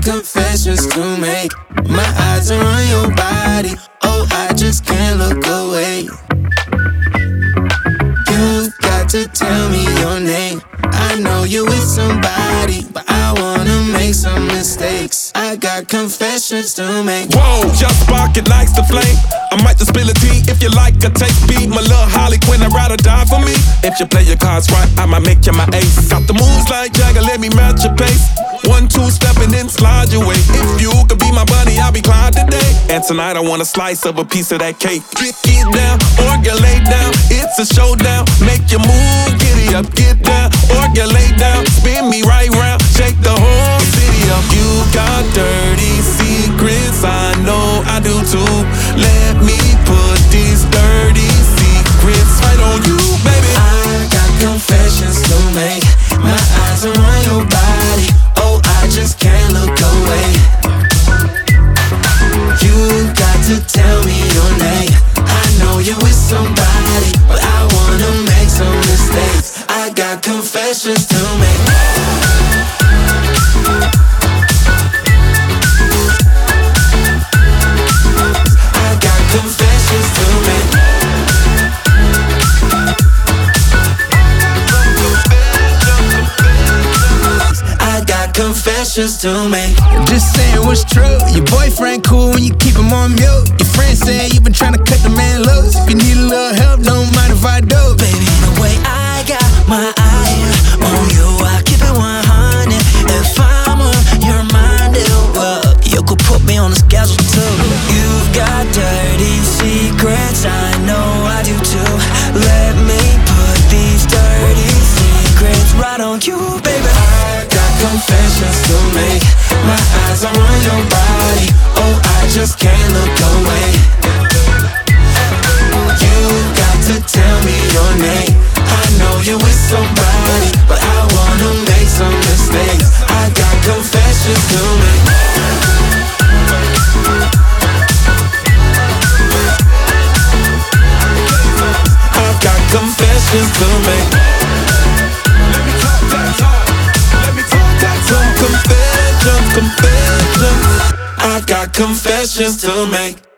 confessions to make. My eyes are on your body, oh, I just can't look away. You got to tell me your name. I know you with somebody, but I wanna make some mistakes. I got confessions to make. Whoa, just spark it likes the flame. I might just spill a tea if you like a taste beat. My little Harley Quinn, I'd rather die for me. If you play your cards right, I might make you my ace. Got the moves like Jagger, let me match your pace. 1-2 step and then slide your way. If you could be my buddy, I'll be Clyde today. And tonight I want a slice of a piece of that cake. Get down, or get laid down. It's a showdown. Make your move, giddy up, get down, or get laid down. Spin me right round, shake the whole city up. You got dirty secrets, I know I do too. Let me put these dirty secrets right on you, baby. I got confessions to make. My eyes are on your body, oh, I just can't look away. You got to tell me your name. I know you're with somebody, but I wanna make some mistakes. I got confessions to make. I got confessions to make. I got confessions to make. Just saying what's true. Your boyfriend cool when you keep him on mute. Your friend said you been trying to cut the man loose. If you need a little help, don't mind if I do. Baby, the way I got my eye on you, I keep it 100. If I'm on your mind, you could put me on the schedule too. You've got dirty secrets, I know I do too. Let me put these dirty secrets right on you, baby. I got confessions to make. My eyes are on your body, oh, I just can't look away. You got to tell me your name. I know you're with somebody, but I wanna make some mistakes. I got confessions to make. I've got confessions to make. Let me talk that talk. Let me talk that talk. Confessions. I've got confessions to make.